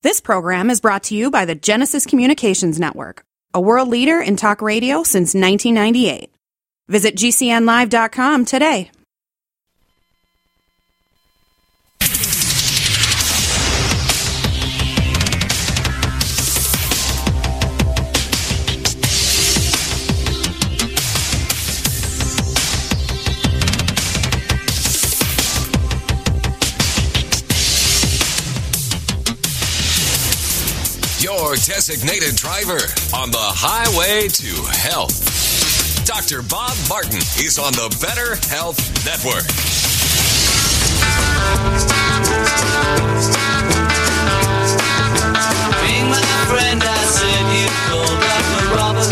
This program is brought to you by the Genesis Communications Network, a world leader in talk radio since 1998. Visit GCNlive.com today. Your designated driver on the highway to health. Dr. Bob Martin is on the Better Health Network. Being my friend, I said you called Dr. Robert.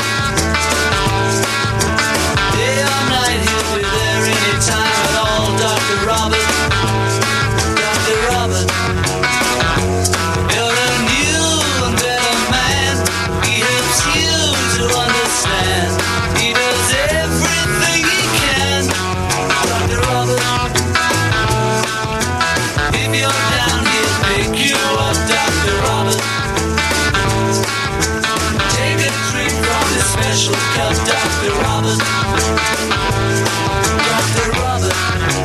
Day or night, he'll be there anytime at all. Dr. Robert, Dr. Robert. You're a new and better man. He helps you to understand. He does everything he can. Dr. Robert. If you're down, he'll pick you up. Dr. Robert. Take a drink from his special cup. Dr. Robert. Dr. Robert.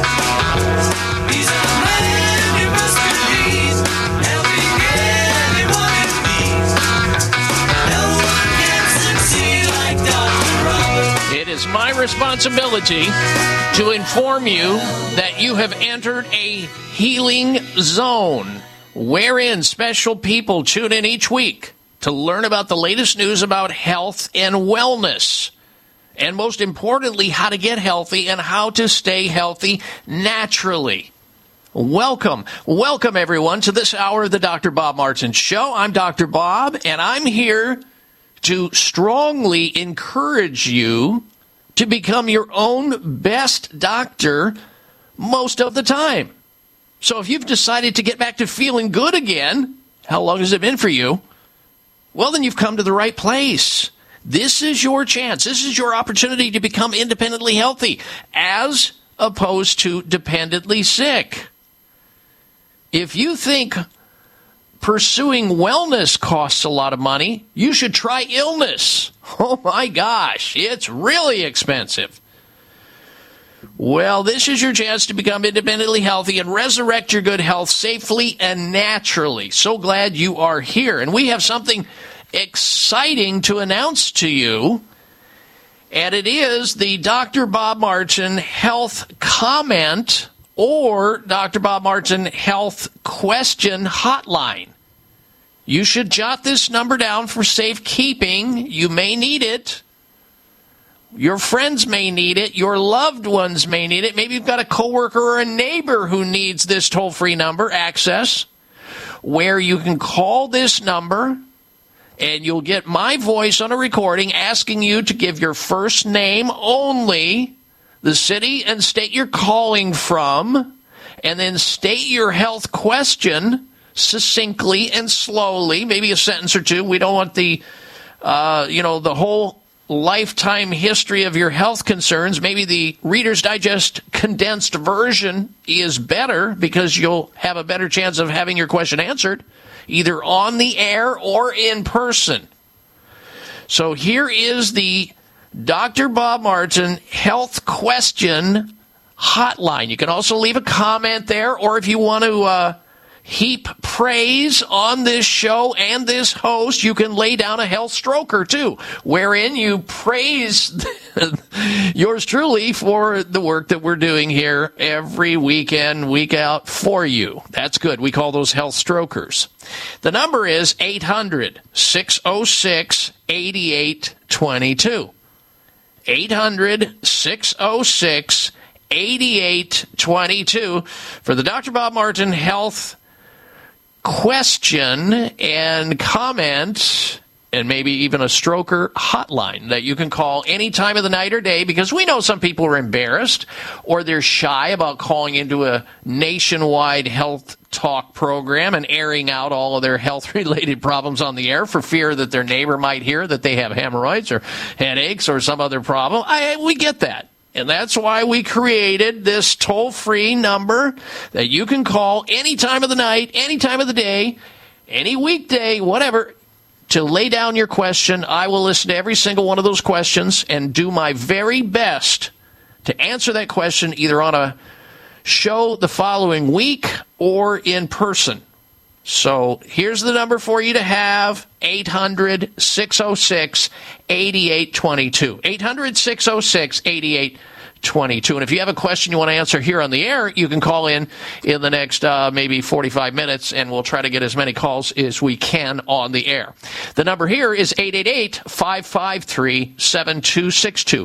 He's a man you must believe, helping anyone in need. No one can succeed like Dr. Robert. It is my responsibility to inform you that you have entered a healing zone wherein special people tune in each week to learn about the latest news about health and wellness. And most importantly, how to get healthy and how to stay healthy naturally. Welcome everyone to this hour of the Dr. Bob Martin Show. I'm Dr. Bob, and I'm here to strongly encourage you to become your own best doctor most of the time. So if you've decided to get back to feeling good again, how long has it been for you? Well, then you've come to the right place. This is your chance. This is your opportunity to become independently healthy as opposed to dependently sick. If you think pursuing wellness costs a lot of money, you should try illness. Oh my gosh, it's really expensive. Well, this is your chance to become independently healthy and resurrect your good health safely and naturally. So glad you are here. And we have something exciting to announce to you. And it is the Dr. Bob Martin Health Comment or Dr. Bob Martin Health Question Hotline. You should jot this number down for safekeeping. You may need it. Your friends may need it. Your loved ones may need it. Maybe you've got a coworker or a neighbor who needs this toll-free number access, where you can call this number and you'll get my voice on a recording asking you to give your first name only, the city and state you're calling from, and then state your health question succinctly and slowly, maybe a sentence or two. We don't want the whole lifetime history of your health concerns. Maybe the Reader's Digest condensed version is better because you'll have a better chance of having your question answered, either on the air or in person. So here is the Dr. Bob Martin Health Question Hotline. You can also leave a comment there, or if you want to heap praise on this show and this host, you can lay down a health stroker too, wherein you praise yours truly for the work that we're doing here every weekend, week out for you. That's good. We call those health strokers. The number is 800-606-8822. 800-606-8822 for the Dr. Bob Martin Health Question and Comment, and maybe even a stroker hotline that you can call any time of the night or day, because we know some people are embarrassed or they're shy about calling into a nationwide health talk program and airing out all of their health-related problems on the air for fear that their neighbor might hear that they have hemorrhoids or headaches or some other problem. We get that. And that's why we created this toll-free number that you can call any time of the night, any time of the day, any weekday, whatever, to lay down your question. I will listen to every single one of those questions and do my very best to answer that question either on a show the following week or in person. So here's the number for you to have, 800-606-8822. 800-606-8822. And if you have a question you want to answer here on the air, you can call in the next maybe 45 minutes, and we'll try to get as many calls as we can on the air. The number here is 888-553-7262.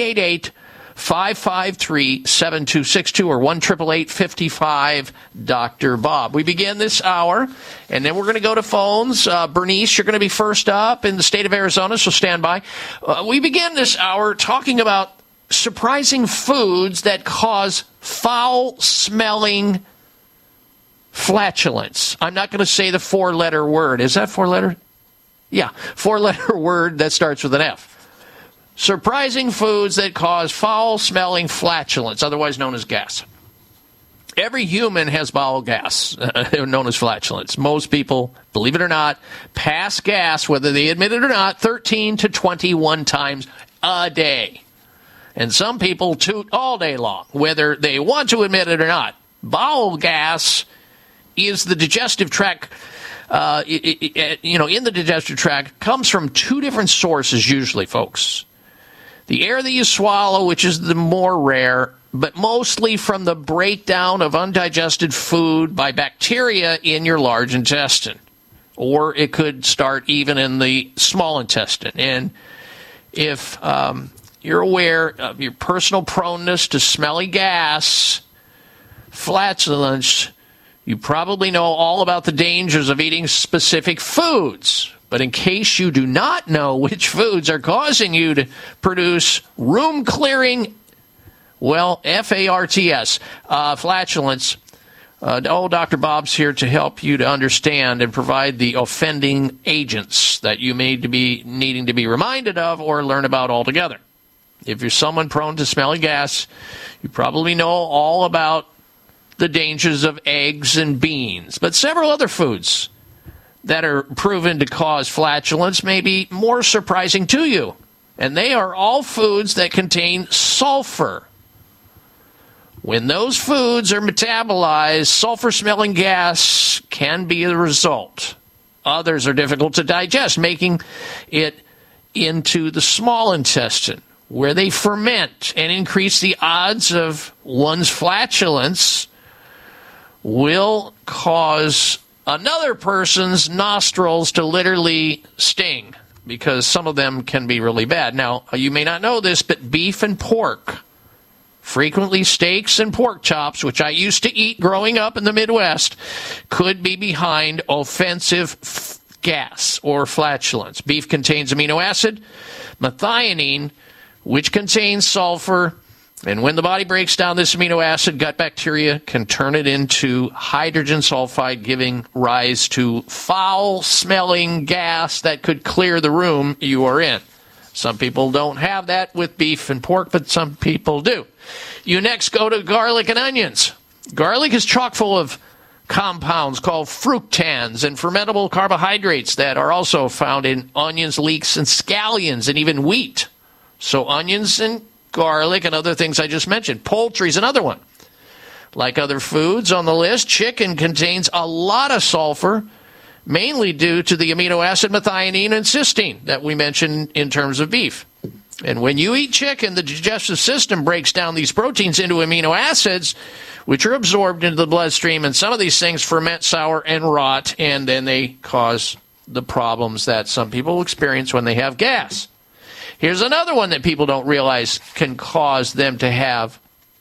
888-553-7262 or 1-888-55-Dr. Bob. We begin this hour, and then we're going to go to phones. Bernice, you're going to be first up in the state of Arizona, so stand by. We begin this hour talking about surprising foods that cause foul-smelling flatulence. I'm not going to say the four-letter word. Is that four-letter? Yeah, four-letter word that starts with an F. Surprising foods that cause foul-smelling flatulence, otherwise known as gas. Every human has bowel gas, known as flatulence. Most people, believe it or not, pass gas, whether they admit it or not, 13 to 21 times a day. And some people toot all day long, whether they want to admit it or not. Bowel gas is the digestive tract, in the digestive tract, comes from two different sources usually, folks. The air that you swallow, which is the more rare, but mostly from the breakdown of undigested food by bacteria in your large intestine. Or it could start even in the small intestine. And if you're aware of your personal proneness to smelly gas, flatulence, you probably know all about the dangers of eating specific foods. But in case you do not know which foods are causing you to produce room-clearing, FARTS, flatulence, Dr. Bob's here to help you to understand and provide the offending agents that you may be needing to be reminded of or learn about altogether. If you're someone prone to smelly gas, you probably know all about the dangers of eggs and beans, but several other foods that are proven to cause flatulence may be more surprising to you. And they are all foods that contain sulfur. When those foods are metabolized, sulfur-smelling gas can be the result. Others are difficult to digest, making it into the small intestine, where they ferment and increase the odds of one's flatulence will cause another person's nostrils to literally sting, because some of them can be really bad. Now, you may not know this, but beef and pork, frequently steaks and pork chops, which I used to eat growing up in the Midwest, could be behind offensive gas or flatulence. Beef contains amino acid, methionine, which contains sulfur, and when the body breaks down this amino acid, gut bacteria can turn it into hydrogen sulfide, giving rise to foul-smelling gas that could clear the room you are in. Some people don't have that with beef and pork, but some people do. You next go to garlic and onions. Garlic is chock full of compounds called fructans and fermentable carbohydrates that are also found in onions, leeks, and scallions, and even wheat. So onions and garlic and other things I just mentioned. Poultry is another one. Like other foods on the list, chicken contains a lot of sulfur, mainly due to the amino acid methionine and cysteine that we mentioned in terms of beef. And when you eat chicken, the digestive system breaks down these proteins into amino acids, which are absorbed into the bloodstream, and some of these things ferment, sour, and rot, and then they cause the problems that some people experience when they have gas. Here's another one that people don't realize can cause them to have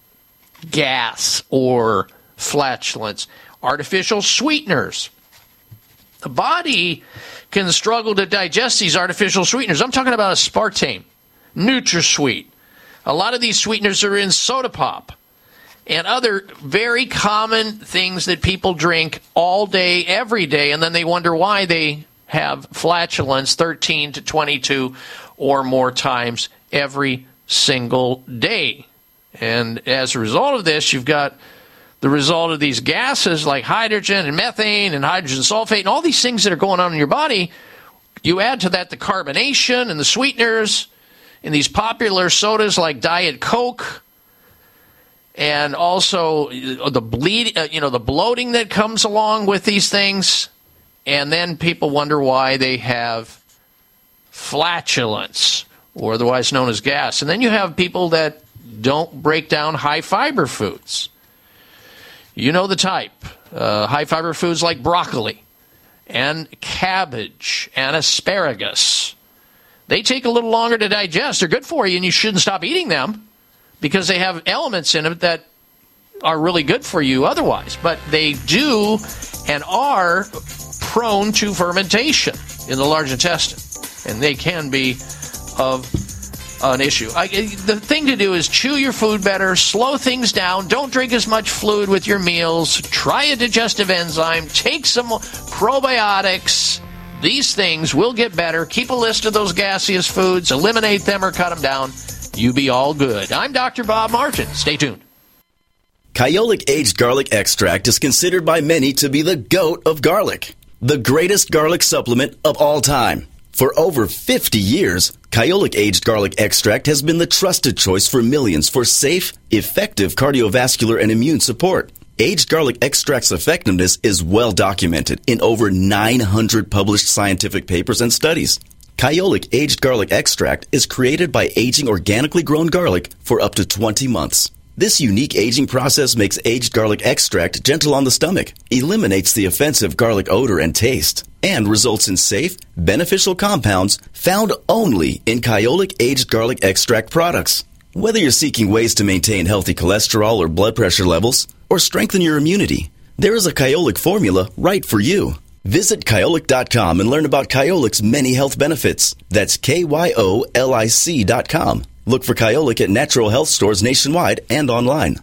gas or flatulence. Artificial sweeteners. The body can struggle to digest these artificial sweeteners. I'm talking about aspartame, NutraSweet. A lot of these sweeteners are in soda pop and other very common things that people drink all day, every day, and then they wonder why they have flatulence 13 to 22 or more times every single day. And as a result of this, you've got the result of these gases like hydrogen and methane and hydrogen sulfate and all these things that are going on in your body. You add to that the carbonation and the sweeteners in these popular sodas like Diet Coke, and also the the bloating that comes along with these things. And then people wonder why they have flatulence, or otherwise known as gas. And then you have people that don't break down high-fiber foods. You know the type. High-fiber foods like broccoli and cabbage and asparagus. They take a little longer to digest. They're good for you, and you shouldn't stop eating them because they have elements in it that are really good for you otherwise. But they do and are prone to fermentation in the large intestine, and they can be of an issue. The thing to do is chew your food better, slow things down, don't drink as much fluid with your meals, try a digestive enzyme, take some probiotics. These things will get better. Keep a list of those gaseous foods, eliminate them or cut them down. You be all good. I'm Dr. Bob Martin. Stay tuned. Kyolic Aged Garlic Extract is considered by many to be the GOAT of garlic, the greatest garlic supplement of all time. For over 50 years, Kyolic Aged Garlic Extract has been the trusted choice for millions for safe, effective cardiovascular and immune support. Aged Garlic Extract's effectiveness is well documented in over 900 published scientific papers and studies. Kyolic Aged Garlic Extract is created by aging organically grown garlic for up to 20 months. This unique aging process makes aged garlic extract gentle on the stomach, eliminates the offensive garlic odor and taste, and results in safe, beneficial compounds found only in Kyolic Aged Garlic Extract products. Whether you're seeking ways to maintain healthy cholesterol or blood pressure levels, or strengthen your immunity, there is a Kyolic formula right for you. Visit Kyolic.com and learn about Kyolic's many health benefits. That's KYOLIC.com. Look for Kyolic at natural health stores nationwide and online.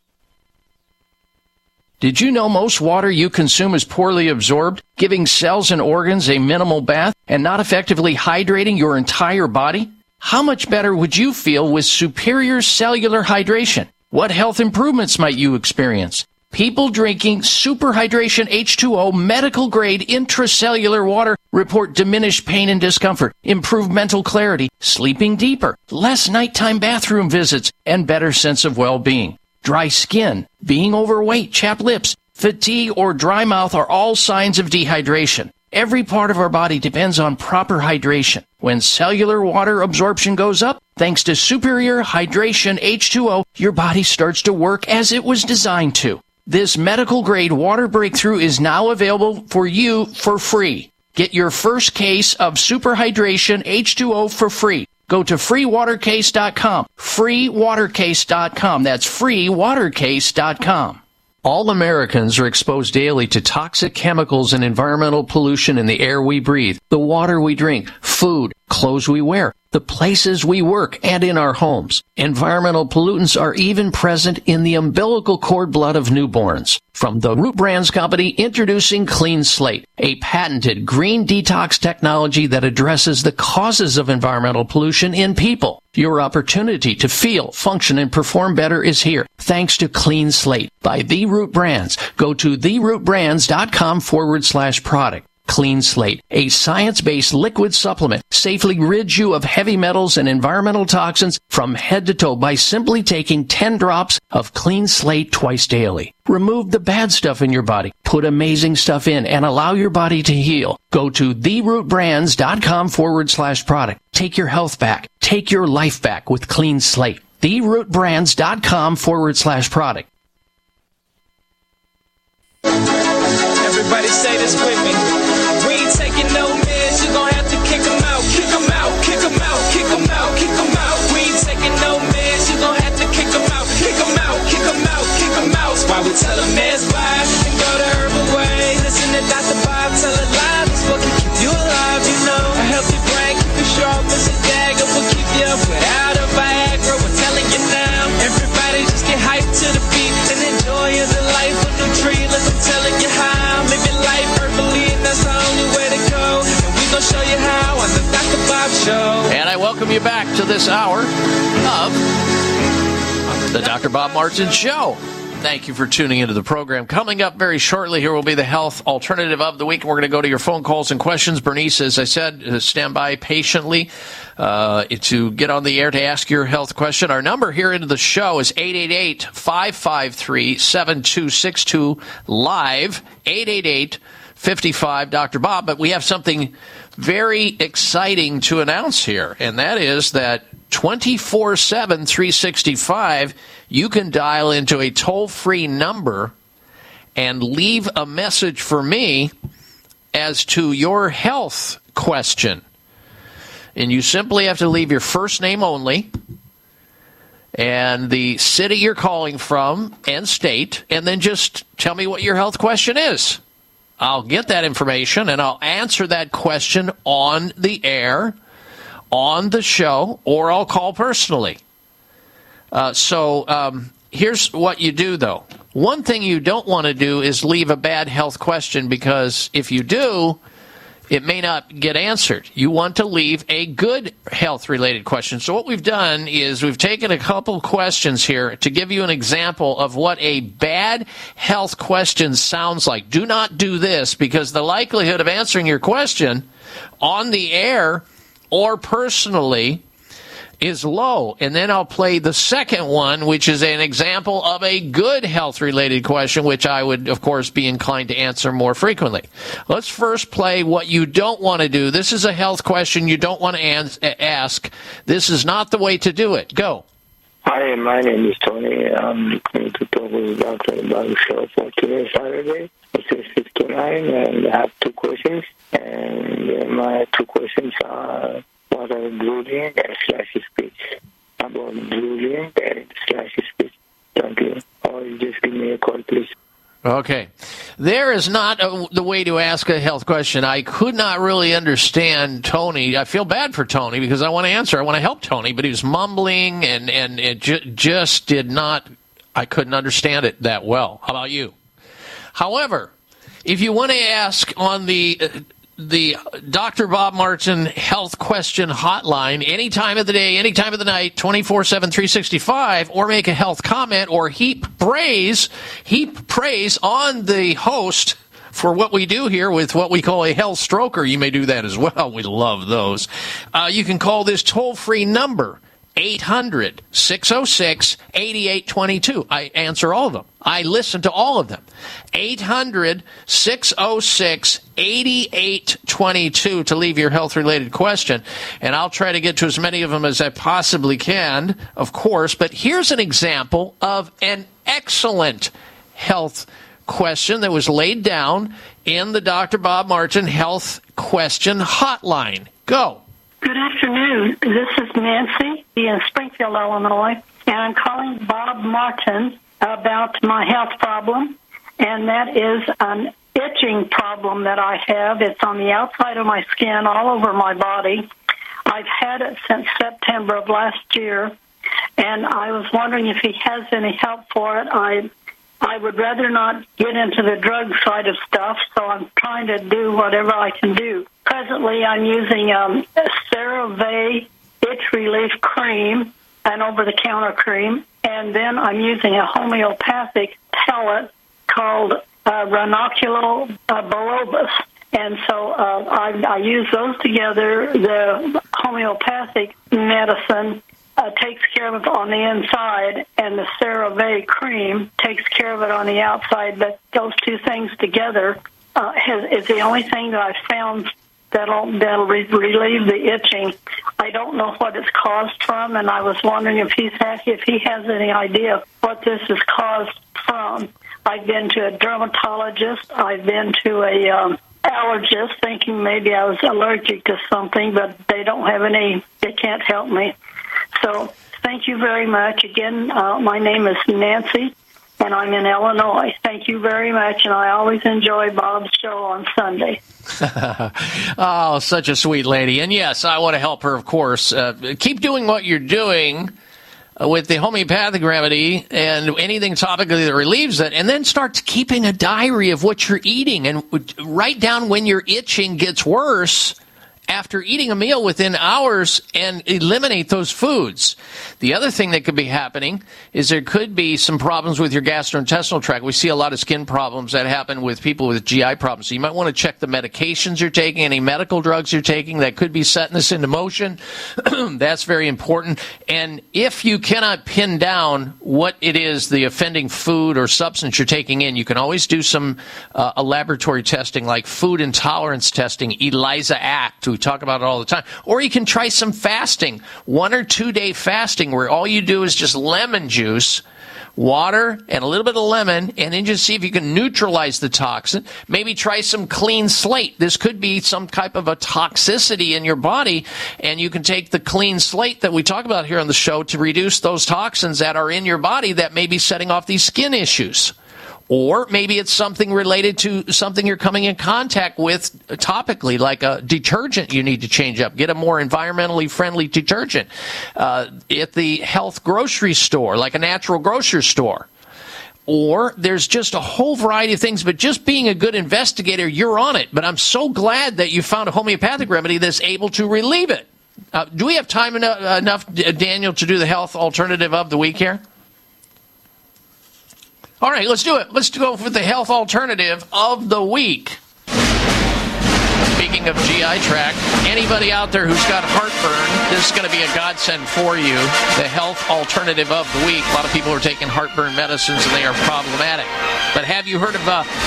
Did you know most water you consume is poorly absorbed, giving cells and organs a minimal bath and not effectively hydrating your entire body? How much better would you feel with superior cellular hydration? What health improvements might you experience? People drinking Super Hydration H2O medical-grade intracellular water report diminished pain and discomfort, improved mental clarity, sleeping deeper, less nighttime bathroom visits, and better sense of well-being. Dry skin, being overweight, chapped lips, fatigue, or dry mouth are all signs of dehydration. Every part of our body depends on proper hydration. When cellular water absorption goes up, thanks to Superior Hydration H2O, your body starts to work as it was designed to. This medical-grade water breakthrough is now available for you for free. Get your first case of Super Hydration H2O for free. Go to freewatercase.com. freewatercase.com. That's freewatercase.com. All Americans are exposed daily to toxic chemicals and environmental pollution in the air we breathe, the water we drink, food, clothes we wear, the places we work, and in our homes. Environmental pollutants are even present in the umbilical cord blood of newborns. From the Root Brands Company, introducing Clean Slate, a patented green detox technology that addresses the causes of environmental pollution in people. Your opportunity to feel, function, and perform better is here, thanks to Clean Slate by The Root Brands. Go to therootbrands.com/product. Clean Slate, a science-based liquid supplement, safely rids you of heavy metals and environmental toxins from head to toe by simply taking 10 drops of Clean Slate twice daily. Remove the bad stuff in your body, put amazing stuff in, and allow your body to heal. Go to therootbrands.com/product. Take your health back. Take your life back with Clean Slate. therootbrands.com/product. Everybody say this with me. We ain't taking no meds, you gon' have to kick them out. Kick them out, kick them out, kick them out, kick them out. We ain't taking no meds, you gon' have to kick them out. Kick them out, kick them out, kick them out. That's why we tell them meds bye and go the herbal way. Listen to Dr. Bob, tell it live. It's what can keep you alive, you know. A healthy brain, keep you sharp as a dagger. Will keep you up without a Viagra. We're telling you now. Everybody just get hyped to the beat and enjoy the life of the tree. Listen, telling you how. Live your life herbally, and that's the only way to go. And we gon' show you how on the Dr. Bob Show. And I welcome you back to this hour of the Dr. Bob Martin Show. Thank you for tuning into the program. Coming up very shortly here will be the health alternative of the week. We're going to go to your phone calls and questions. Bernice, as I said, stand by patiently to get on the air to ask your health question. Our number here into the show is 888-553-7262 live, 888-55 Dr. Bob. But we have something very exciting to announce here, and that is that 24/7, 365, you can dial into a toll-free number and leave a message for me as to your health question. And you simply have to leave your first name only and the city you're calling from and state, and then just tell me what your health question is. I'll get that information, and I'll answer that question on the air, on the show, or I'll call personally. So here's what you do, though. One thing you don't want to do is leave a bad health question, because if you do, it may not get answered. You want to leave a good health-related question. So what we've done is we've taken a couple questions here to give you an example of what a bad health question sounds like. Do not do this, because the likelihood of answering your question on the air or personally is low. And then I'll play the second one, which is an example of a good health-related question, which I would, of course, be inclined to answer more frequently. Let's first play what you don't want to do. This is a health question you don't want to ask. This is not the way to do it. Go. Hi, my name is Tony. I'm going to talk with Dr. about the show for today, Saturday, 6:59, and I have two questions. And my two questions are, what are drooling and slash speech? About drooling and slash speech. Thank you. Or just give me a call, please. Okay. There is not the way to ask a health question. I could not really understand Tony. I feel bad for Tony because I want to answer. I want to help Tony, but he was mumbling and it just did not, I couldn't understand it that well. How about you? However, if you want to ask on the Dr. Bob Martin health question hotline any time of the day, any time of the night, 24/7, 365, or make a health comment or heap praise on the host for what we do here with what we call a health stroker. You may do that as well. We love those. You can call this toll-free number, 800-606-8822. I answer all of them. I listen to all of them. 800-606-8822 to leave your health-related question. And I'll try to get to as many of them as I possibly can, of course. But here's an example of an excellent health question that was laid down in the Dr. Bob Martin health question hotline. Go. Good afternoon. This is Nancy in Springfield, Illinois, and I'm calling Bob Martin about my health problem, and that is an itching problem that I have. It's on the outside of my skin, all over my body. I've had it since September of last year, and I was wondering if he has any help for it. I would rather not get into the drug side of stuff, so I'm trying to do whatever I can do. Presently, I'm using a CeraVe itch relief cream, an over-the-counter cream, and then I'm using a homeopathic pellet called ranunculus bulbous. And so I use those together. The homeopathic medicine takes care of it on the inside, and the CeraVe cream takes care of it on the outside. But those two things together is the only thing that I've found that'll relieve the itching. I don't know what it's caused from, and I was wondering if he has any idea what this is caused from. I've been to a dermatologist. I've been to a allergist, thinking maybe I was allergic to something, but they don't have any. They can't help me. So thank you very much. Again, my name is Nancy, and I'm in Illinois. Thank you very much, and I always enjoy Bob's show on Sunday. Oh, such a sweet lady. And yes, I want to help her, of course. Keep doing what you're doing with the homeopathic remedy and anything topically that relieves it, and then start keeping a diary of what you're eating and write down when your itching gets worse after eating a meal within hours and eliminate those foods. The other thing that could be happening is there could be some problems with your gastrointestinal tract. We see a lot of skin problems that happen with people with GI problems. So you might want to check the medications you're taking, any medical drugs you're taking that could be setting this into motion. That's very important. And if you cannot pin down what it is, the offending food or substance you're taking in, you can always do some a laboratory testing like food intolerance testing, ELISA Act. We talk about it all the time. Or you can try some fasting, 1 or 2 day fasting where all you do is just lemon juice, water, and a little bit of lemon, and then just see if you can neutralize the toxin. Maybe try some clean slate. This could be some type of a toxicity in your body, and you can take the clean slate that we talk about here on the show to reduce those toxins that are in your body that may be setting off these skin issues. Or maybe it's something related to something you're coming in contact with topically, like a detergent you need to change up. Get a more environmentally friendly detergent. At the health grocery store, like a natural grocery store. Or there's just a whole variety of things, but just being a good investigator, you're on it. But I'm so glad that you found a homeopathic remedy that's able to relieve it. Do we have time enough, Daniel, to do the health alternative of the week here? All right, let's do it. Let's go with the health alternative of the week. Speaking of GI tract, anybody out there who's got heartburn, this is going to be a godsend for you. The health alternative of the week. A lot of people are taking heartburn medicines and they are problematic. But have you heard of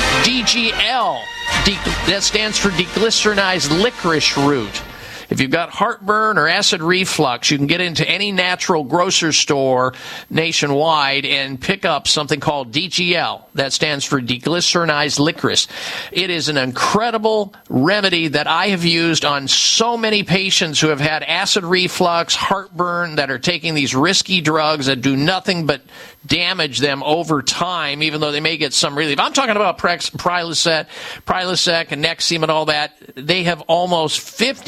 DGL? That stands for deglycerinized licorice root. If you've got heartburn or acid reflux, you can get into any natural grocery store nationwide and pick up something called DGL. That stands for deglycerinized licorice. It is an incredible remedy that I have used on so many patients who have had acid reflux, heartburn, that are taking these risky drugs that do nothing but damage them over time, even though they may get some relief. I'm talking about Prilosec and Nexium and all that. They have almost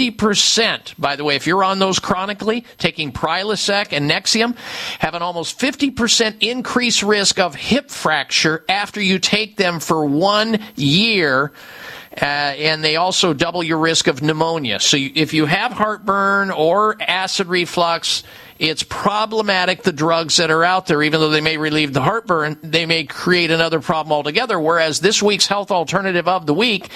50%, by the way, if you're on those chronically, taking Prilosec and Nexium, have an almost 50% increased risk of hip fracture after you take them for 1 year. And they also double your risk of pneumonia. So if you have heartburn or acid reflux, it's problematic, the drugs that are out there. Even though they may relieve the heartburn, they may create another problem altogether. Whereas this week's health alternative of the week,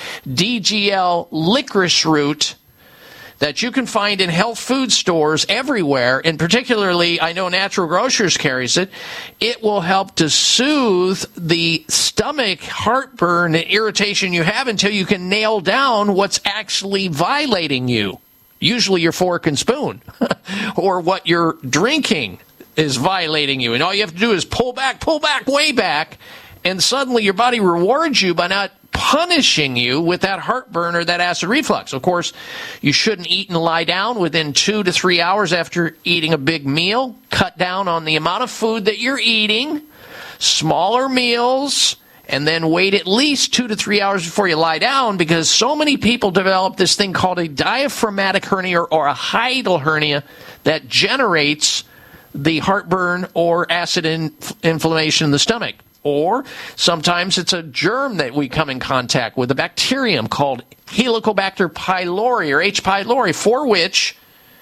DGL licorice root, that you can find in health food stores everywhere, and particularly I know Natural Grocers carries it. It will help to soothe the stomach heartburn and irritation you have until you can nail down what's actually violating you. Usually your fork and spoon or what you're drinking is violating you. And all you have to do is pull back, way back, and suddenly your body rewards you by not punishing you with that heartburn or that acid reflux. Of course, you shouldn't eat and lie down within 2 to 3 hours after eating a big meal. Cut down on the amount of food that you're eating, smaller meals, and then wait at least 2 to 3 hours before you lie down, because so many people develop this thing called a diaphragmatic hernia or a hiatal hernia that generates the heartburn or acid inflammation in the stomach. Or sometimes it's a germ that we come in contact with, a bacterium called Helicobacter pylori or H. pylori, for which,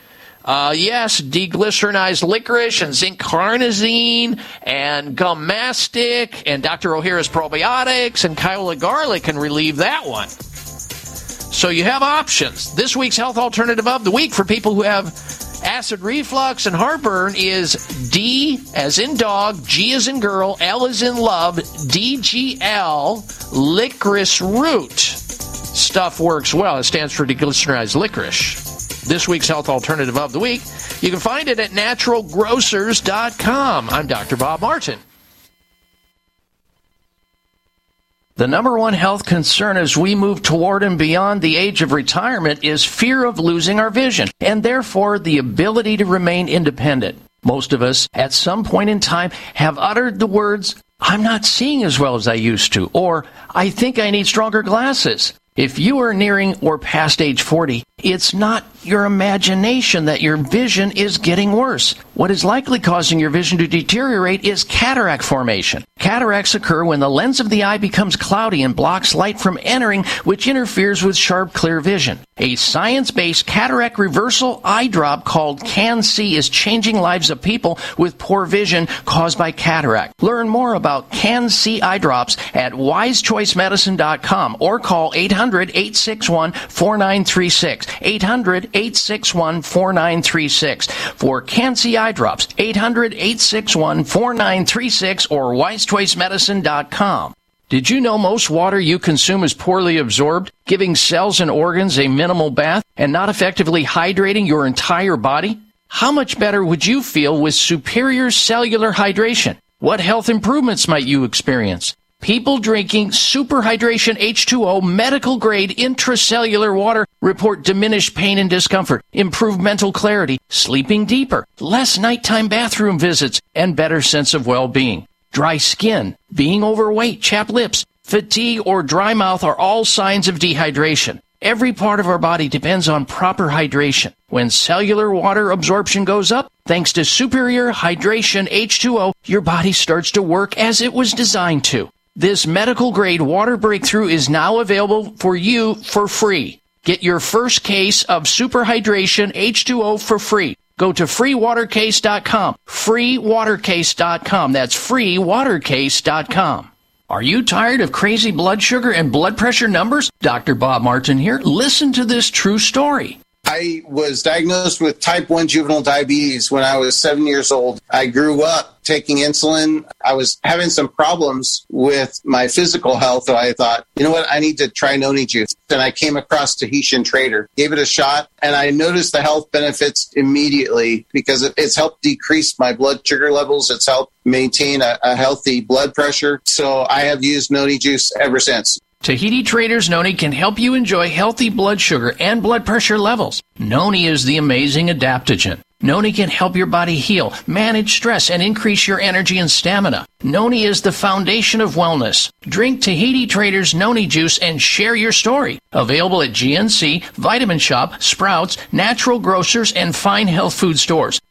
deglycerinized licorice and zinc carnosine and gum mastic and Dr. O'Hara's probiotics and Kyolic garlic can relieve that one. So you have options. This week's health alternative of the week for people who have acid reflux and heartburn is D as in dog, G as in girl, L as in love, DGL licorice root. Stuff works well. It stands for deglycerinized licorice. This week's health alternative of the week, you can find it at naturalgrocers.com. I'm Dr. Bob Martin. The number one health concern as we move toward and beyond the age of retirement is fear of losing our vision, and therefore the ability to remain independent. Most of us, at some point in time, have uttered the words, "I'm not seeing as well as I used to," or "I think I need stronger glasses." If you are nearing or past age 40, it's not your imagination that your vision is getting worse. What is likely causing your vision to deteriorate is cataract formation. Cataracts occur when the lens of the eye becomes cloudy and blocks light from entering, which interferes with sharp, clear vision. A science-based cataract reversal eye drop called Can-C is changing lives of people with poor vision caused by cataract. Learn more about Can-C eye drops at wisechoicemedicine.com or call 800-861-4936. 800-861-4936. For Can-C eye drops, 800-861-4936 or wisechoicemedicine.com. Did you know most water you consume is poorly absorbed, giving cells and organs a minimal bath and not effectively hydrating your entire body? How much better would you feel with superior cellular hydration? What health improvements might you experience? People drinking Super Hydration H2O medical-grade intracellular water report diminished pain and discomfort, improved mental clarity, sleeping deeper, less nighttime bathroom visits, and better sense of well-being. Dry skin, being overweight, chapped lips, fatigue, or dry mouth are all signs of dehydration. Every part of our body depends on proper hydration. When cellular water absorption goes up, thanks to Superior Hydration H2O, your body starts to work as it was designed to. This medical-grade water breakthrough is now available for you for free. Get your first case of Super Hydration H2O for free. Go to freewatercase.com. freewatercase.com. That's freewatercase.com. Are you tired of crazy blood sugar and blood pressure numbers? Dr. Bob Martin here. Listen to this true story. I was diagnosed with type 1 juvenile diabetes when I was 7 years old. I grew up taking insulin. I was having some problems with my physical health, so I thought, you know what, I need to try Noni Juice. And I came across Tahitian Trader, gave it a shot, and I noticed the health benefits immediately because it's helped decrease my blood sugar levels. It's helped maintain a healthy blood pressure. So I have used Noni Juice ever since. Tahiti Trader's Noni can help you enjoy healthy blood sugar and blood pressure levels. Noni is the amazing adaptogen. Noni can help your body heal, manage stress, and increase your energy and stamina. Noni is the foundation of wellness. Drink Tahiti Trader's Noni Juice and share your story. Available at GNC, Vitamin Shop, Sprouts, Natural Grocers, and Fine Health Food Stores.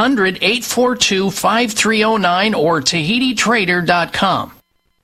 800-842-5309 or TahitiTrader.com.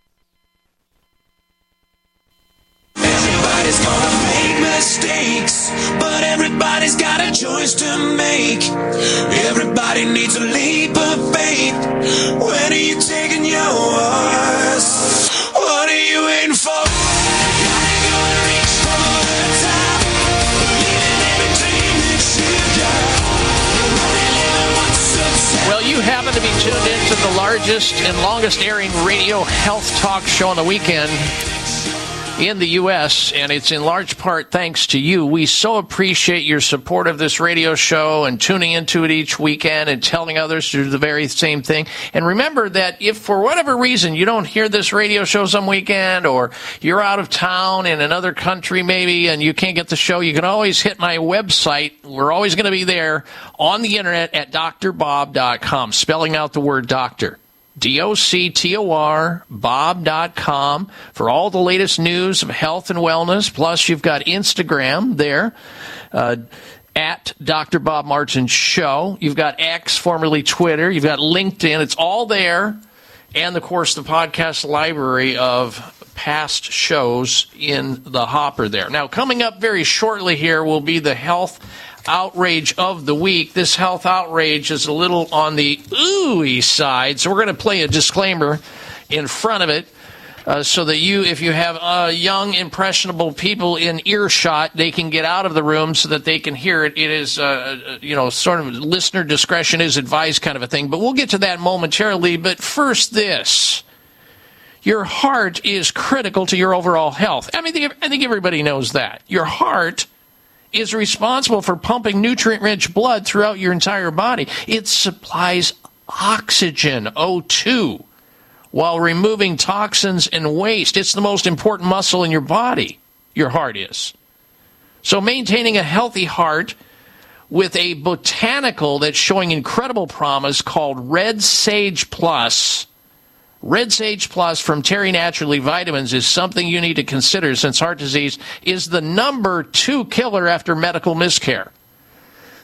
Everybody's gonna make mistakes, but everybody's got a choice to make. Everybody needs a leap of faith. When are you taking yours? What are you waiting for? You're gonna reach for the top, believing every dream that you got. You're only living once a time. Well, you happen to be tuned into the largest and longest airing radio health talk show on the weekend in the U.S., and it's in large part thanks to you. We so appreciate your support of this radio show and tuning into it each weekend and telling others to do the very same thing. And remember that if for whatever reason you don't hear this radio show some weekend, or you're out of town in another country maybe and you can't get the show, you can always hit my website. We're always going to be there on the internet at drbob.com, spelling out the word doctor. DOCTOR, Bob.com, for all the latest news of health and wellness. Plus, you've got Instagram there, at Dr. Bob Martin Show. You've got X, formerly Twitter. You've got LinkedIn. It's all there. And, of course, the podcast library of past shows in the hopper there. Now, coming up very shortly here will be the health outrage of the week. This health outrage is a little on the ooey side, so we're going to play a disclaimer in front of it so that if you have young, impressionable people in earshot, they can get out of the room so that they can hear it. It is, sort of listener discretion is advised kind of a thing, but we'll get to that momentarily. But first, this. Your heart is critical to your overall health. I mean, I think everybody knows that. Your heart is responsible for pumping nutrient-rich blood throughout your entire body. It supplies oxygen, O2, while removing toxins and waste. It's the most important muscle in your body, your heart is. So maintaining a healthy heart with a botanical that's showing incredible promise called Red Sage Plus. Red Sage Plus from Terry Naturally Vitamins is something you need to consider, since heart disease is the number 2 killer after medical miscare.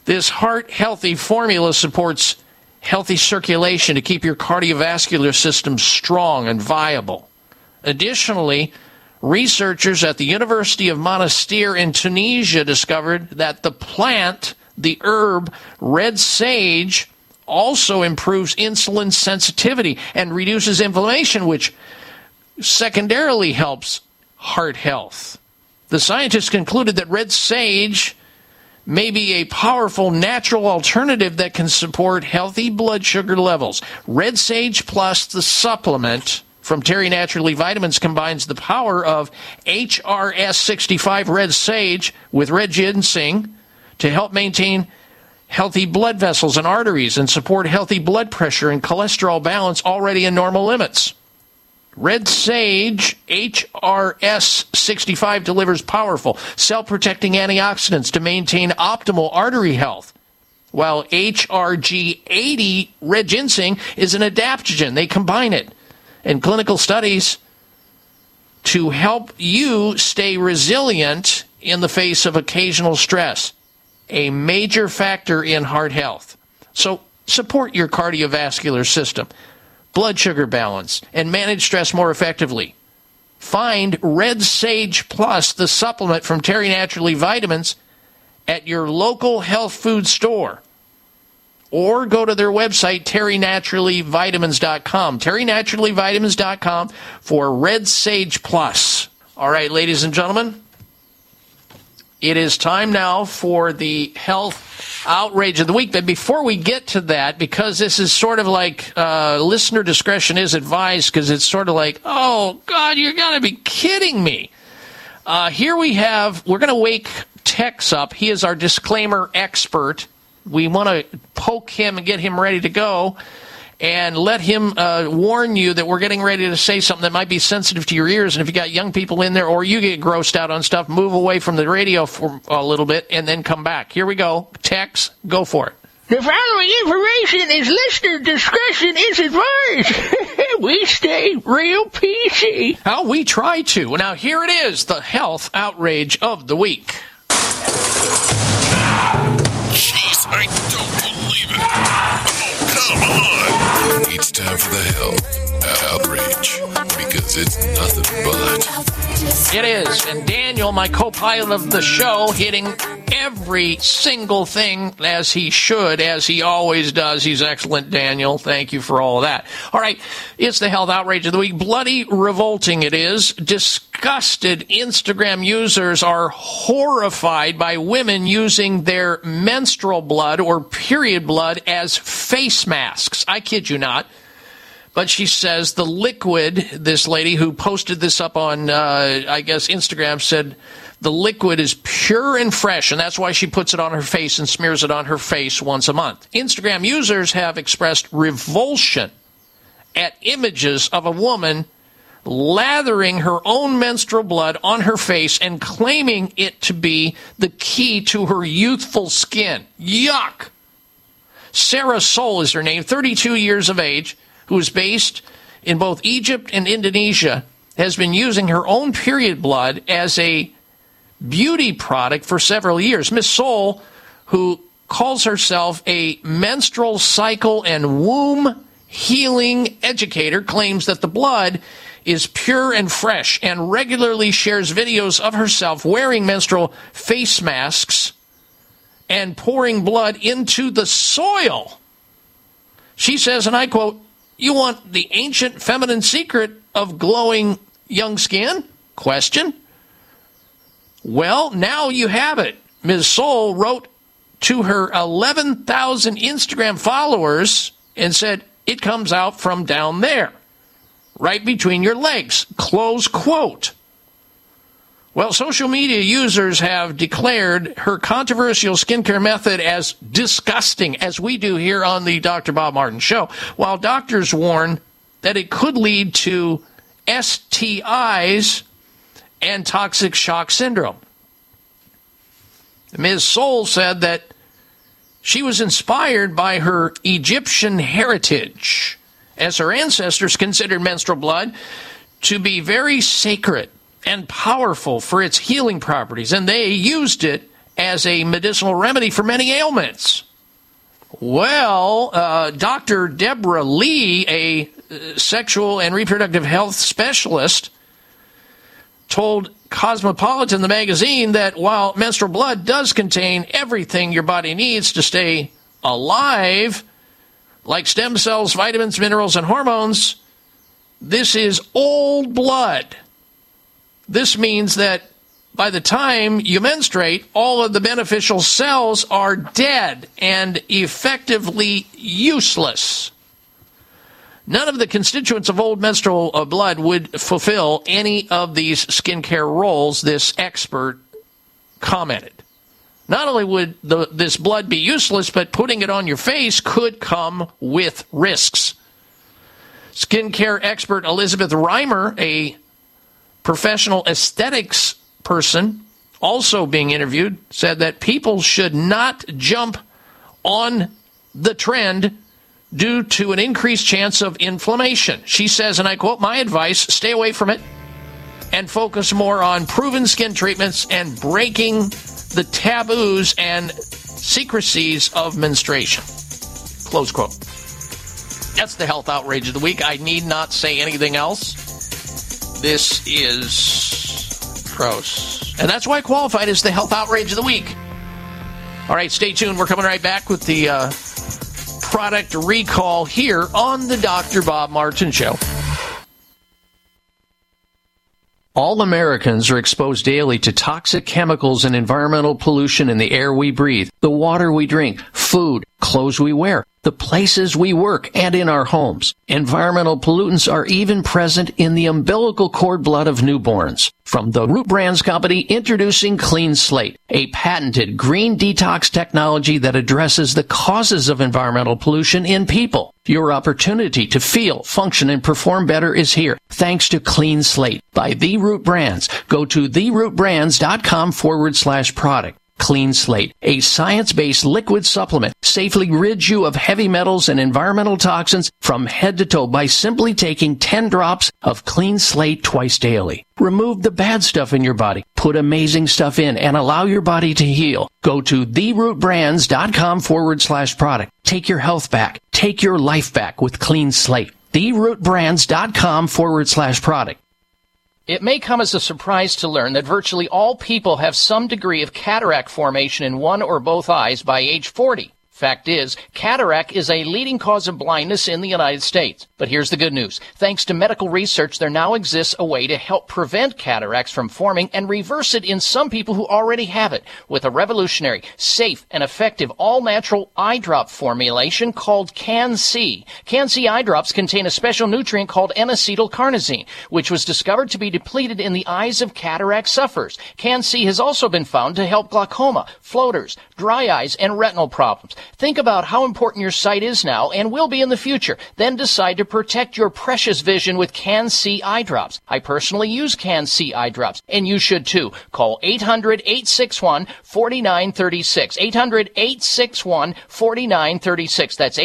This heart healthy formula supports healthy circulation to keep your cardiovascular system strong and viable. Additionally, researchers at the University of Monastir in Tunisia discovered that the plant, the herb red sage, also improves insulin sensitivity and reduces inflammation, which secondarily helps heart health. The scientists concluded that red sage may be a powerful natural alternative that can support healthy blood sugar levels. Red Sage Plus, the supplement from Terry Naturally Vitamins, combines the power of HRS65 red sage with red ginseng to help maintain healthy blood vessels and arteries and support healthy blood pressure and cholesterol balance already in normal limits. Red Sage HRS65 delivers powerful cell-protecting antioxidants to maintain optimal artery health, while HRG80 red ginseng is an adaptogen. They combine it in clinical studies to help you stay resilient in the face of occasional stress, a major factor in heart health. So support your cardiovascular system, blood sugar balance, and manage stress more effectively. Find Red Sage Plus, the supplement from Terry Naturally Vitamins, at your local health food store. Or go to their website, terrynaturallyvitamins.com. terrynaturallyvitamins.com for Red Sage Plus. All right, ladies and gentlemen, it is time now for the health outrage of the week. But before we get to that, because this is sort of like listener discretion is advised, because it's sort of like, oh, God, you're going to be kidding me. Here we're going to wake Tex up. He is our disclaimer expert. We want to poke him and get him ready to go and let him warn you that we're getting ready to say something that might be sensitive to your ears. And if you got young people in there or you get grossed out on stuff, move away from the radio for a little bit and then come back. Here we go. Tex, go for it. The following information is listener discretion is advised. We stay real PC. How we try to. Now, here it is, the health outrage of the week. Jeez, I don't believe it. Oh, come on. It's time for the health outrage, because it's nothing but. It is. And Daniel, my co-pilot of the show, hitting every single thing as he should, as he always does. He's excellent, Daniel. Thank you for all of that. All right, it's the health outrage of the week. Bloody revolting it is. Disgusted Instagram users are horrified by women using their menstrual blood or period blood as face masks. I kid you not. But she says the liquid, this lady who posted this up on, I guess, Instagram, said the liquid is pure and fresh, and that's why she puts it on her face and smears it on her face once a month. Instagram users have expressed revulsion at images of a woman lathering her own menstrual blood on her face and claiming it to be the key to her youthful skin. Yuck! Sarah Soul is her name, 32 years of age, who is based in both Egypt and Indonesia, has been using her own period blood as a beauty product for several years. Miss Soul, who calls herself a menstrual cycle and womb healing educator, claims that the blood is pure and fresh and regularly shares videos of herself wearing menstrual face masks and pouring blood into the soil. She says, and I quote, "You want the ancient feminine secret of glowing young skin? Question. Well, now you have it." Ms. Soul wrote to her 11,000 Instagram followers and said, "It comes out from down there, right between your legs." Close quote. Well, social media users have declared her controversial skincare method as disgusting, as we do here on the Dr. Bob Martin Show, while doctors warn that it could lead to STIs and toxic shock syndrome. Ms. Soul said that she was inspired by her Egyptian heritage, as her ancestors considered menstrual blood to be very sacred and powerful for its healing properties, and they used it as a medicinal remedy for many ailments. Well, Dr. Deborah Lee, a sexual and reproductive health specialist, told Cosmopolitan, the magazine, that while menstrual blood does contain everything your body needs to stay alive, like stem cells, vitamins, minerals, and hormones, this is old blood. This means that by the time you menstruate, all of the beneficial cells are dead and effectively useless. None of the constituents of old menstrual blood would fulfill any of these skincare roles, this expert commented. Not only would this blood be useless, but putting it on your face could come with risks. Skincare expert Elizabeth Reimer, a professional aesthetics person, also being interviewed, said that people should not jump on the trend due to an increased chance of inflammation. She says, and I quote, "My advice, stay away from it and focus more on proven skin treatments and breaking the taboos and secrecies of menstruation." Close quote. That's the health outrage of the week. I need not say anything else. This is gross. And that's why it qualified as the health outrage of the week. All right, stay tuned. We're coming right back with the product recall here on the Dr. Bob Martin Show. All Americans are exposed daily to toxic chemicals and environmental pollution in the air we breathe, the water we drink, food, clothes we wear, the places we work, and in our homes. Environmental pollutants are even present in the umbilical cord blood of newborns. From the Root Brands Company, introducing Clean Slate, a patented green detox technology that addresses the causes of environmental pollution in people. Your opportunity to feel, function, and perform better is here, thanks to Clean Slate by The Root Brands. Go to therootbrands.com/product. Clean Slate, a science-based liquid supplement, safely rids you of heavy metals and environmental toxins from head to toe by simply taking 10 drops of Clean Slate twice daily. Remove the bad stuff in your body, put amazing stuff in, and allow your body to heal. Go to therootbrands.com/product. Take your health back. Take your life back with Clean Slate. therootbrands.com/product. It may come as a surprise to learn that virtually all people have some degree of cataract formation in one or both eyes by age 40. Fact is, cataract is a leading cause of blindness in the United States. But here's the good news. Thanks to medical research, there now exists a way to help prevent cataracts from forming and reverse it in some people who already have it with a revolutionary, safe, and effective all-natural eye drop formulation called Can-C. Can-C eye drops contain a special nutrient called N-acetylcarnosine, which was discovered to be depleted in the eyes of cataract sufferers. Can-C has also been found to help glaucoma, floaters, dry eyes, and retinal problems. Think about how important your sight is now and will be in the future. Then decide to protect your precious vision with Can-C eye drops. I personally use Can-C eye drops, and you should too. Call 800-861-4936. 800-861-4936. That's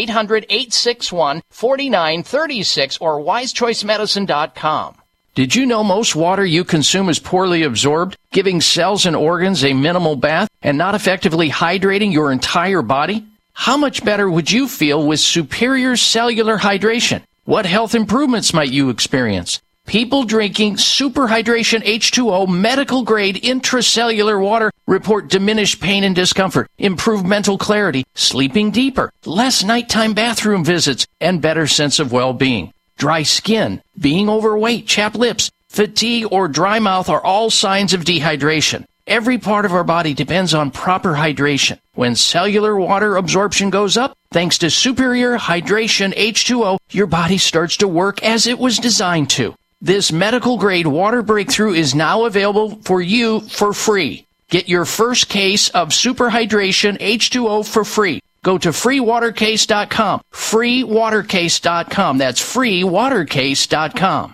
800-861-4936 or wisechoicemedicine.com. Did you know most water you consume is poorly absorbed, giving cells and organs a minimal bath and not effectively hydrating your entire body? How much better would you feel with superior cellular hydration? What health improvements might you experience? People drinking Super Hydration H2O medical-grade intracellular water report diminished pain and discomfort, improved mental clarity, sleeping deeper, less nighttime bathroom visits, and better sense of well-being. Dry skin, being overweight, chapped lips, fatigue, or dry mouth are all signs of dehydration. Every part of our body depends on proper hydration. When cellular water absorption goes up, thanks to Superior Hydration H2O, your body starts to work as it was designed to. This medical-grade water breakthrough is now available for you for free. Get your first case of Super Hydration H2O for free. Go to freewatercase.com. freewatercase.com. That's freewatercase.com.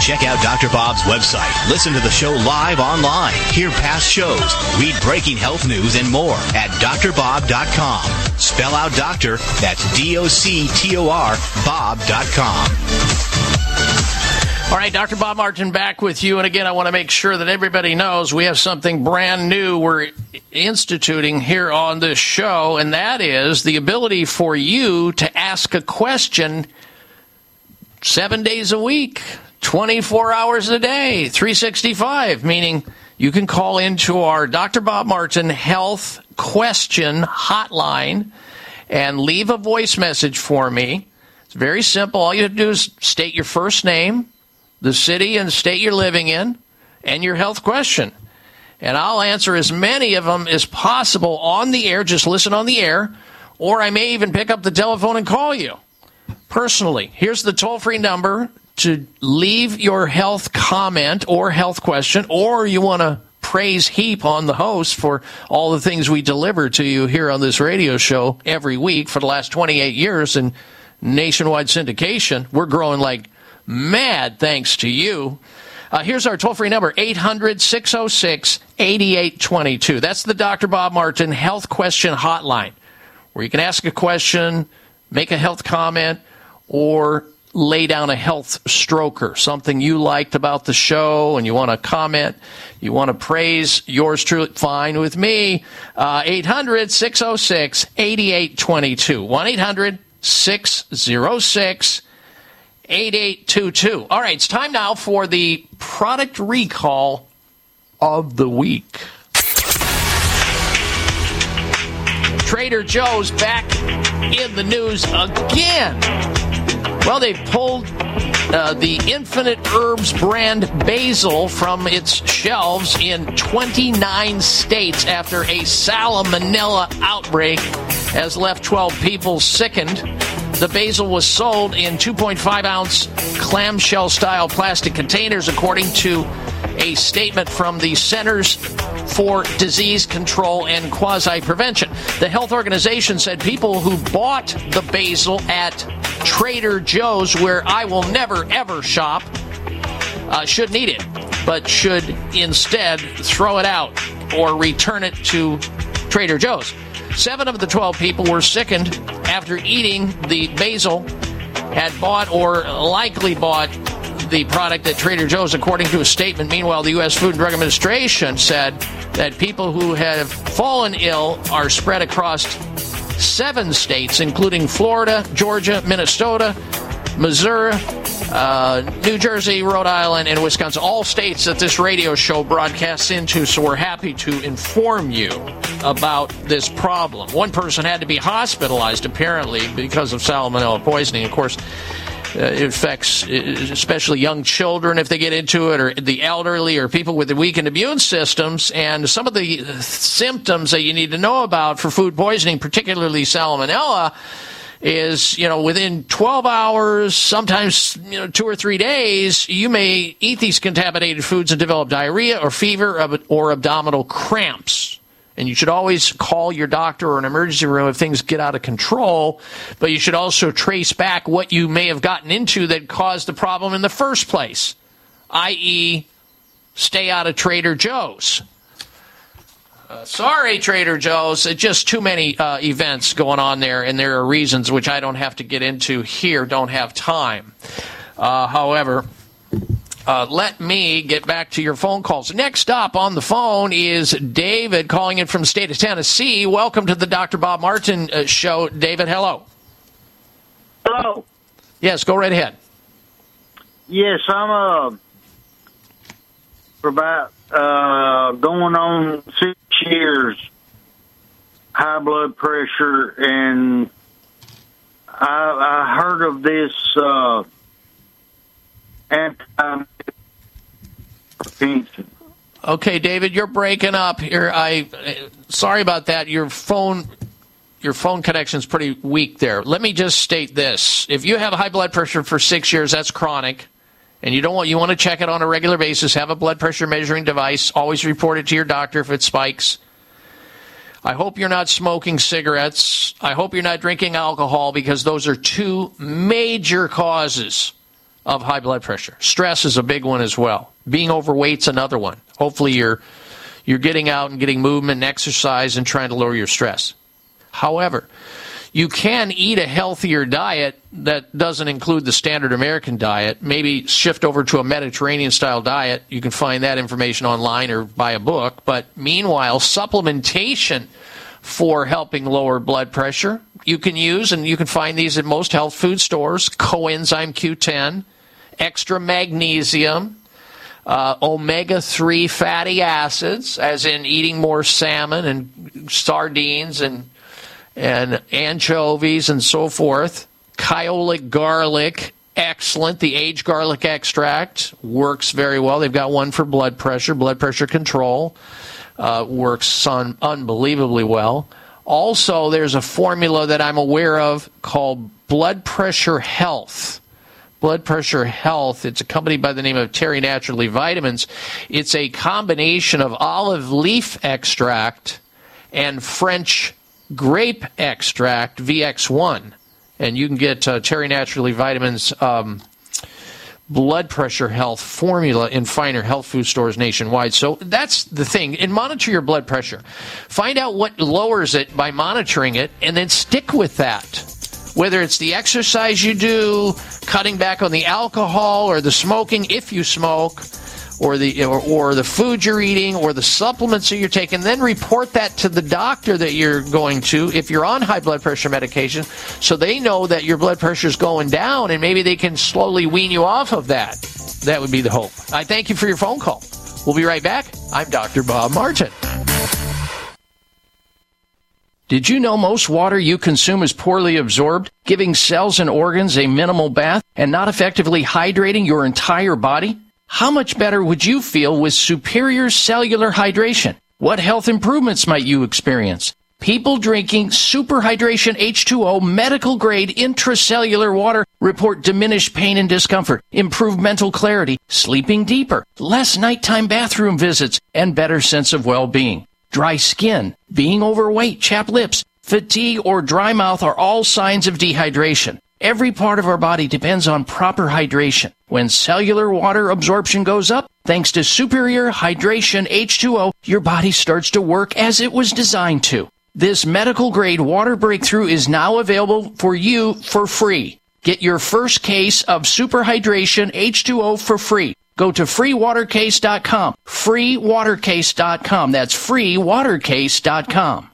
Check out Dr. Bob's website. Listen to the show live online. Hear past shows. Read breaking health news and more at drbob.com. Spell out doctor. That's DOCTOR Bob.com. All right, Dr. Bob Martin back with you. And again, I want to make sure that everybody knows we have something brand new we're instituting here on this show, and that is the ability for you to ask a question 7 days a week, 24 hours a day, 365, meaning you can call into our Dr. Bob Martin Health Question Hotline and leave a voice message for me. It's very simple. All you have to do is state your first name, the city and state you're living in, and your health question. And I'll answer as many of them as possible on the air. Just listen on the air, or I may even pick up the telephone and call you personally. Here's the toll-free number to leave your health comment or health question, or you want to praise heap on the host for all the things we deliver to you here on this radio show every week for the last 28 years in nationwide syndication. We're growing like mad thanks to you. Here's our toll-free number, 800-606-8822. That's the Dr. Bob Martin Health Question Hotline, where you can ask a question, make a health comment, or lay down a health stroker, something you liked about the show and you want to comment, you want to praise yours truly, fine with me. 800-606-8822. 1-800-606-8822. All right, it's time now for the product recall of the week. Trader Joe's back in the news again. Well, they pulled the Infinite Herbs brand basil from its shelves in 29 states after a salmonella outbreak has left 12 people sickened. The basil was sold in 2.5-ounce clamshell-style plastic containers, according to a statement from the Centers for Disease Control and Quasi-Prevention. The health organization said people who bought the basil at Trader Joe's, where I will never, ever shop, shouldn't eat it, but should instead throw it out or return it to Trader Joe's. 7 of the 12 people were sickened after eating the basil, had bought or likely bought the product at Trader Joe's, according to a statement. Meanwhile, the U.S. Food and Drug Administration said that people who have fallen ill are spread across 7 states, including Florida, Georgia, Minnesota, Missouri, New Jersey, Rhode Island, and Wisconsin, all states that this radio show broadcasts into, so we're happy to inform you about this problem. One person had to be hospitalized, apparently, because of salmonella poisoning. Of course, it affects especially young children if they get into it, or the elderly, or people with weakened immune systems. And some of the symptoms that you need to know about for food poisoning, particularly salmonella, is, within 12 hours, sometimes, 2 or 3 days, you may eat these contaminated foods and develop diarrhea or fever or abdominal cramps. And you should always call your doctor or an emergency room if things get out of control, but you should also trace back what you may have gotten into that caused the problem in the first place, i.e., stay out of Trader Joe's. Sorry, Trader Joe's. Just too many events going on there, and there are reasons which I don't have to get into here, don't have time. However, let me get back to your phone calls. Next up on the phone is David calling in from the state of Tennessee. Welcome to the Dr. Bob Martin show. David, hello. Hello. Yes, go right ahead. Yes, I'm for about going on 6 years, high blood pressure, and I heard of this anti-hypertension. Okay, David, you're breaking up here. Sorry about that. Your phone connection is pretty weak there. Let me just state this: if you have high blood pressure for 6 years, that's chronic, and you want to check it on a regular basis. Have a blood pressure measuring device. Always report it to your doctor if it spikes. I hope you're not smoking cigarettes. I hope you're not drinking alcohol, because those are 2 major causes of high blood pressure. Stress is a big one as well. Being overweight's another one. Hopefully you're getting out and getting movement and exercise and trying to lower your stress. However, you can eat a healthier diet that doesn't include the standard American diet. Maybe shift over to a Mediterranean-style diet. You can find that information online or buy a book. But meanwhile, supplementation for helping lower blood pressure, you can use, and you can find these at most health food stores, coenzyme Q10, extra magnesium, omega-3 fatty acids, as in eating more salmon and sardines and anchovies and so forth. Kyolic garlic, excellent. The aged garlic extract works very well. They've got one for blood pressure control. Works unbelievably well. Also, there's a formula that I'm aware of called Blood Pressure Health. Blood Pressure Health. It's a company by the name of Terry Naturally Vitamins. It's a combination of olive leaf extract and French grape extract, VX1. And you can get Terry Naturally Vitamins Blood Pressure Health formula in finer health food stores nationwide. So that's the thing. And monitor your blood pressure. Find out what lowers it by monitoring it, and then stick with that. Whether it's the exercise you do, cutting back on the alcohol or the smoking if you smoke, or the food you're eating, or the supplements that you're taking, then report that to the doctor that you're going to if you're on high blood pressure medication, so they know that your blood pressure is going down, and maybe they can slowly wean you off of that. That would be the hope. I thank you for your phone call. We'll be right back. I'm Dr. Bob Martin. Did you know most water you consume is poorly absorbed, giving cells and organs a minimal bath and not effectively hydrating your entire body? How much better would you feel with superior cellular hydration? What health improvements might you experience? People drinking Super Hydration H2O medical-grade intracellular water report diminished pain and discomfort, improved mental clarity, sleeping deeper, less nighttime bathroom visits, and better sense of well-being. Dry skin, being overweight, chapped lips, fatigue, or dry mouth are all signs of dehydration. Every part of our body depends on proper hydration. When cellular water absorption goes up, thanks to Superior Hydration H2O, your body starts to work as it was designed to. This medical-grade water breakthrough is now available for you for free. Get your first case of Super Hydration H2O for free. Go to freewatercase.com. freewatercase.com. That's freewatercase.com.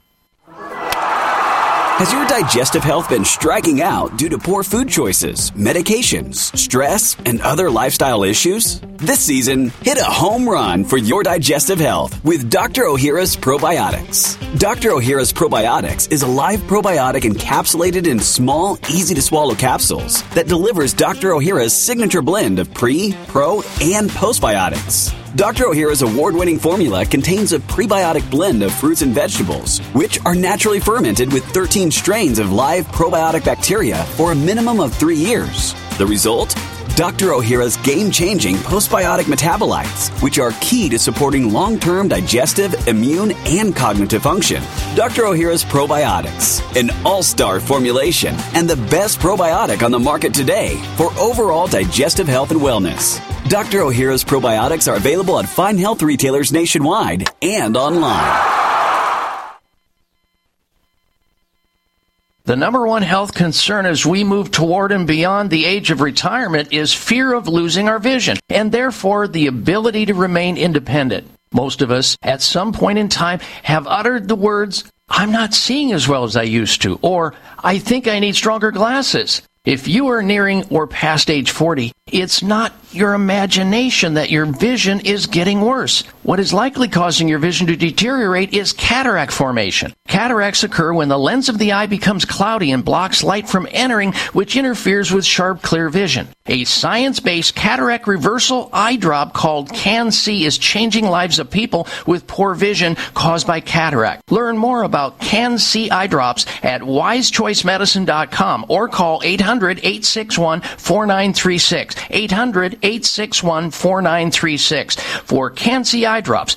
Has your digestive health been striking out due to poor food choices, medications, stress, and other lifestyle issues? This season, hit a home run for your digestive health with Dr. Ohhira's Probiotics. Dr. Ohhira's Probiotics is a live probiotic encapsulated in small, easy-to-swallow capsules that delivers Dr. Ohhira's signature blend of pre, pro, and postbiotics. Dr. Ohhira's award-winning formula contains a prebiotic blend of fruits and vegetables, which are naturally fermented with 13 strains of live probiotic bacteria for a minimum of 3 years. The result? Dr. Ohhira's game-changing postbiotic metabolites, which are key to supporting long-term digestive, immune, and cognitive function. Dr. Ohhira's Probiotics, an all-star formulation and the best probiotic on the market today for overall digestive health and wellness. Dr. Ohhira's Probiotics are available at fine health retailers nationwide and online. The number one health concern as we move toward and beyond the age of retirement is fear of losing our vision, and therefore the ability to remain independent. Most of us, at some point in time, have uttered the words, "I'm not seeing as well as I used to," or "I think I need stronger glasses." If you are nearing or past age 40, it's not your imagination that your vision is getting worse. What is likely causing your vision to deteriorate is cataract formation. Cataracts occur when the lens of the eye becomes cloudy and blocks light from entering, which interferes with sharp, clear vision. A science-based cataract reversal eye drop called Can-C is changing lives of people with poor vision caused by cataract. Learn more about Can-C eye drops at wisechoicemedicine.com or call 800-861-4936. 800-861-4936 for Can-C eye drops.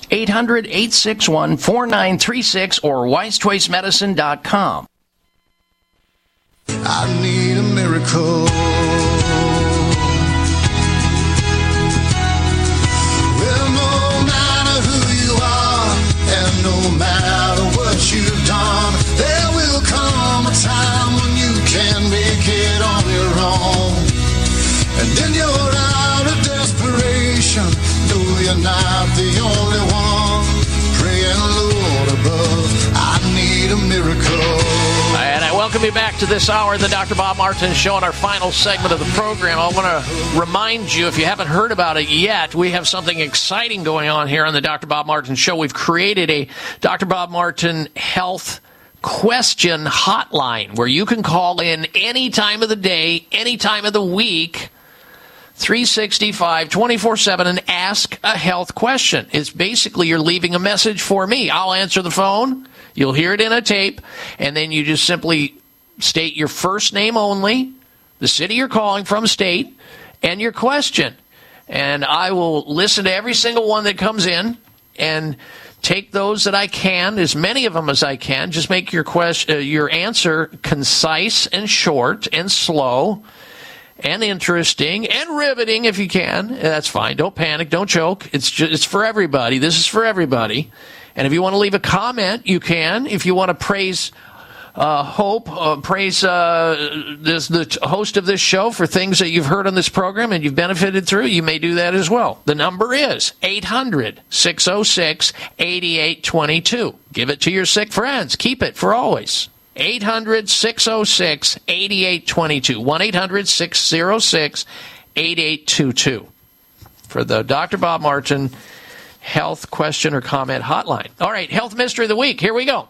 800-861-4936 or wisechoicemedicine.com. I need a miracle. you're not the only one. Praying, Lord above, I need a miracle. And I welcome you back to this hour of the Dr. Bob Martin Show in our final segment of the program. I want to remind you, if you haven't heard about it yet, we have something exciting going on here on the Dr. Bob Martin Show. We've created a Dr. Bob Martin Health Question Hotline where you can call in any time of the day, any time of the week, 365, 24/7, and ask a health question. It's basically you're leaving a message for me. I'll answer the phone. You'll hear it in a tape, and then you just simply state your first name only, the city you're calling from, state, and your question. And I will listen to every single one that comes in and take those that I can, as many of them as I can. Just make your your answer concise and short and slow and interesting and riveting if you can. That's fine. Don't panic. Don't choke. It's for everybody. This is for everybody. And if you want to leave a comment, you can. If you want to praise praise the host of this show for things that you've heard on this program and you've benefited through, you may do that as well. The number is 800-606-8822. Give it to your sick friends. Keep it for always. 800-606-8822. 1-800-606-8822 for the Dr. Bob Martin Health Question or Comment Hotline. All right, Health Mystery of the Week. Here we go.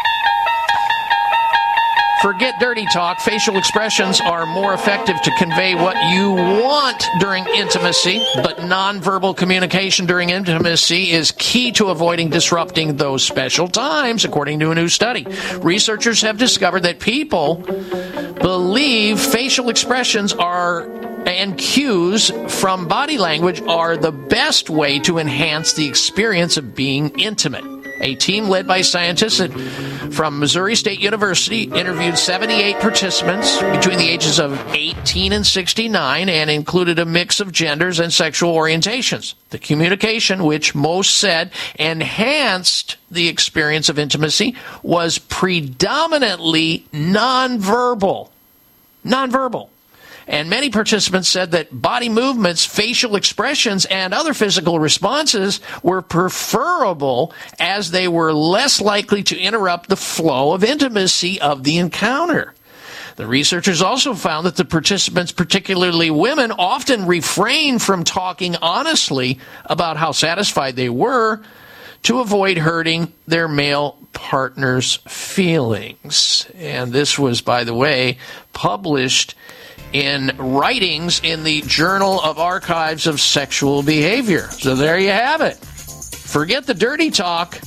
Forget dirty talk. Facial expressions are more effective to convey what you want during intimacy, but nonverbal communication during intimacy is key to avoiding disrupting those special times, according to a new study. Researchers have discovered that people believe facial expressions and cues from body language are the best way to enhance the experience of being intimate. A team led by scientists from Missouri State University interviewed 78 participants between the ages of 18 and 69 and included a mix of genders and sexual orientations. The communication, which most said enhanced the experience of intimacy, was predominantly nonverbal. Nonverbal. And many participants said that body movements, facial expressions, and other physical responses were preferable as they were less likely to interrupt the flow of intimacy of the encounter. The researchers also found that the participants, particularly women, often refrained from talking honestly about how satisfied they were to avoid hurting their male partner's feelings. And this was, by the way, published in writings in the Journal of Archives of Sexual Behavior. So there you have it. Forget the dirty talk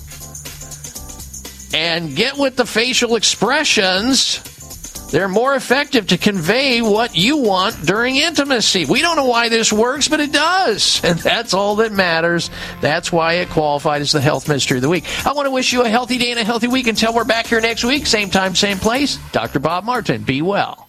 and get with the facial expressions. They're more effective to convey what you want during intimacy. We don't know why this works, but it does. And that's all that matters. That's why it qualified as the Health Mystery of the Week. I want to wish you a healthy day and a healthy week until we're back here next week. Same time, same place. Dr. Bob Martin. Be well.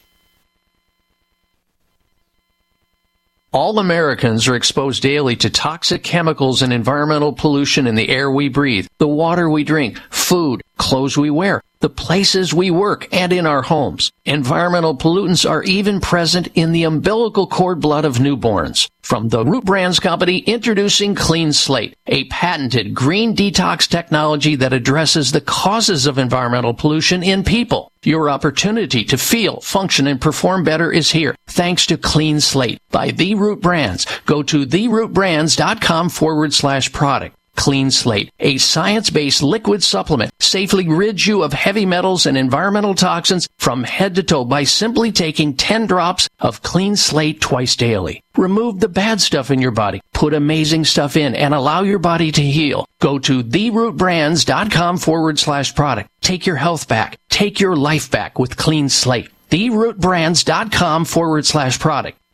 All Americans are exposed daily to toxic chemicals and environmental pollution in the air we breathe, the water we drink, food, clothes we wear, the places we work, and in our homes. Environmental pollutants are even present in the umbilical cord blood of newborns. From the Root Brands Company, introducing Clean Slate, a patented green detox technology that addresses the causes of environmental pollution in people. Your opportunity to feel, function, and perform better is here, thanks to Clean Slate by The Root Brands. Go to therootbrands.com/product. Clean Slate, a science-based liquid supplement, safely rids you of heavy metals and environmental toxins from head to toe by simply taking 10 drops of Clean Slate twice daily. Remove the bad stuff in your body, put amazing stuff in, and allow your body to heal. Go to therootbrands.com/product. Take your health back. Take your life back with Clean Slate. therootbrands.com/product.